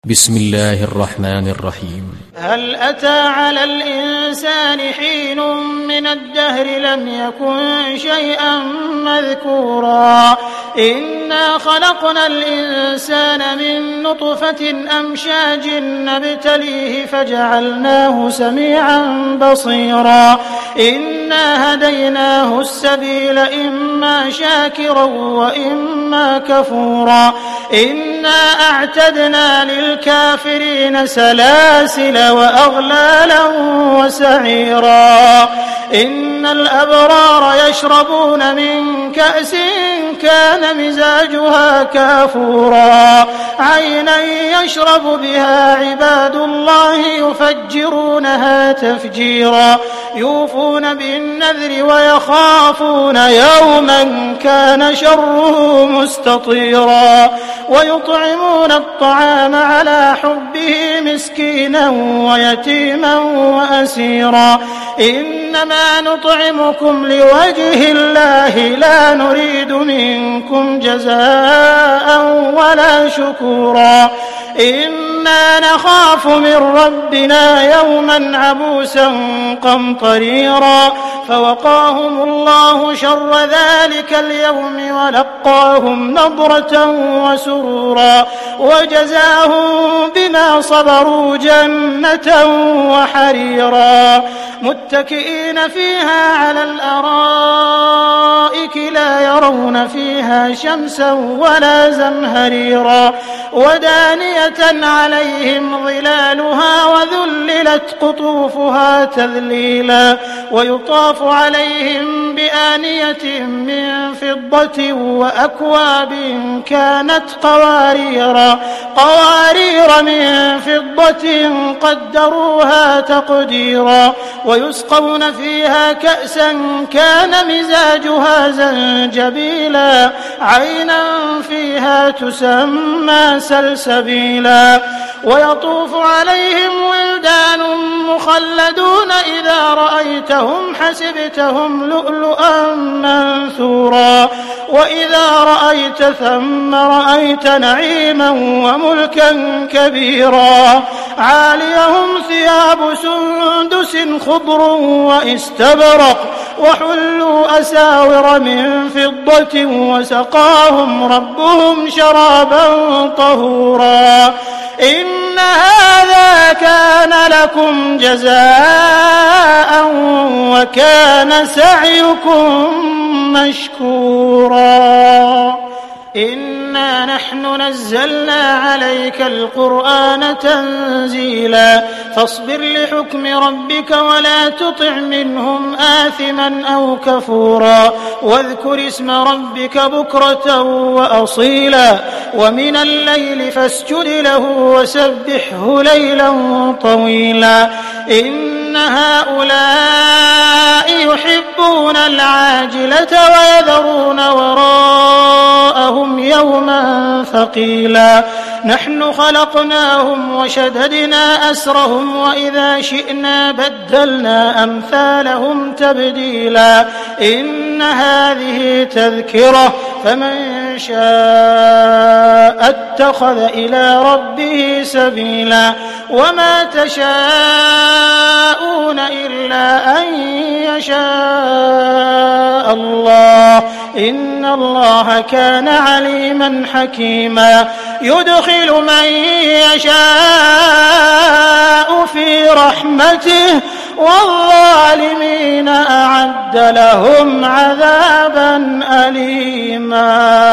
بسم الله الرحمن الرحيم. هل أتى على الإنسان حين من الدهر لم يكن شيئا مذكورا إنا خلقنا الإنسان من نطفة أمشاج نبتليه فجعلناه سميعا بصيرا إنا هديناه السبيل إما شاكرا وإما كفورا إنا أعتدنا للكافرين سلاسل وأغلالا وسعيرا إن الأبرار يشربون من كأس كان مزاجها كافورا عينا يشرب بها عباد الله يفجرونها تفجيرا يوفون بالنذر ويخافون يوما كان شره مستطيرا ويطعمون الطعام على حبه مسكينا ويتيما وأسيرا إنما نطعمكم لوجه الله لا نريد منكم جزاء ولا شكورا إنا نخاف من ربنا يوما عبوسا قمطريرا فوقاهم الله شر ذلك اليوم ولقاهم نضرة وسرورا وجزاهم بما صبروا جنة وحريرا متكئين فيها على الأرائك لا يرون فيها شمسا ولا زمهريرا ودانية عليهم ظلالها وذللت قطوفها تذليلا ويطاف عليهم بآنية من فضة وأكواب كانت قوارير من فضة قدروها تقديرا ويسقون فيها كأسا كان مزاجها زنجبيلا عينا فيها تسمى سلسبيلا ويطوف عليهم ولدان مخلدون إذا رأيتهم حسبتهم لؤلؤا منثورا وإذا رأيت ثم رأيت نعيما وملكا كبيرا عاليهم ثياب سندس خضر واستبرق وحلوا أساور من فضة وسقاهم ربهم شرابا طهورا إن هذا كان لكم جزاء وكان سعيكم مشكورا إنا نحن نزلنا عليك القرآن تنزيلا فاصبر لحكم ربك ولا تطع منهم آثما أو كفورا واذكر اسم ربك بكرة وأصيلا ومن الليل فاسجد له وسبحه ليلا طويلا إن هؤلاء يحبون العاجلة ويذرون وراءهم يوما ثقيلا نحن خلقناهم وشددنا أسرهم وإذا شئنا بدلنا أمثالهم تبديلا إن هذه تذكرة فمن شاء اتخذ إلى ربه سبيلا وما تشاءون إلا أن يشاء الله إن الله كان عليما حكيما يدخل من يشاء في رحمته والظالمين أعد لهم عذابا أليما.